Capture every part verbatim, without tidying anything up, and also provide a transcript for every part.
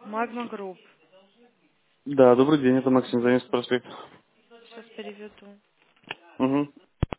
Магма Групп. Да, добрый день, это Максим Заневский проспект. Сейчас переведу. Угу.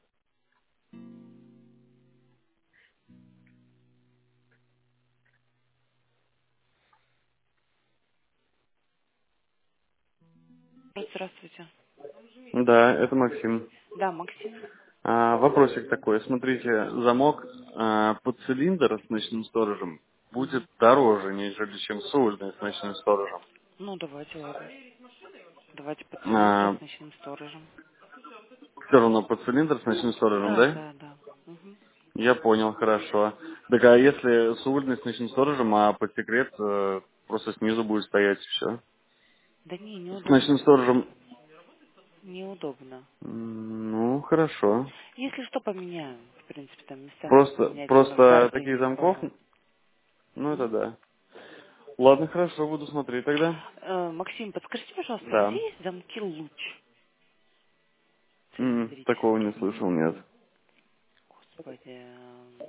Здравствуйте. Да, это Максим. Да, Максим. А, вопросик такой. Смотрите, замок а, под цилиндр с ночным сторожем будет Мгм. дороже, нежели чем сольный с ночным сторожем. Ну, давайте, ладно. Давайте по цилиндру А, с ночным сторожем. все равно под цилиндр с ночным сторожем, Да, да? да, да. Мгм. Я понял, хорошо. Так а если сольный с ночным сторожем, а под секрет э, просто снизу будет стоять все? Да не, С ночным неудобно. сторожем, Неудобно. м, ну, хорошо. Если что, поменяем. В принципе, там местами Просто, поменять можно в просто каждый таких замков, квадрат. ну это М? да. Ладно, хорошо, буду смотреть тогда. Э, Максим, подскажите, пожалуйста, Да. где есть замки луч М, такого не цилиндрические? слышал, нет. Господи. эм,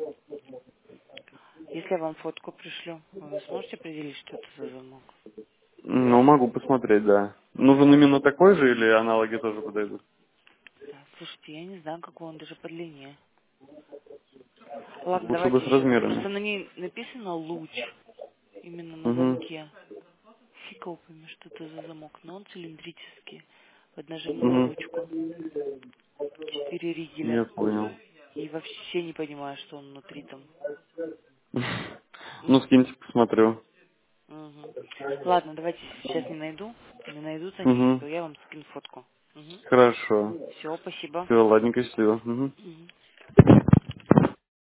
Если я вам фотку пришлю, вы сможете определить, что это за замок? Ну, могу посмотреть, да. Нужен именно такой же или аналоги тоже подойдут? Да, слушайте, я не знаю, какой он даже по длине. Ладно, Лучше бы давайте с еще. размерами. Просто на ней написано луч. Именно на Угу. замке. Фиг его пойми, что это за замок. Но он цилиндрический. Под нажимную Угу. ручку. Четыре Я ригеля. понял. И вообще не понимаю, что он внутри там. Ну, М? скиньте, посмотрю. Мгм. Ладно, давайте сейчас не найду. Не найдут они, Угу. то я вам скину фотку. Хорошо. Все, спасибо. Все, ладненько, счастливо. Угу. Мгм.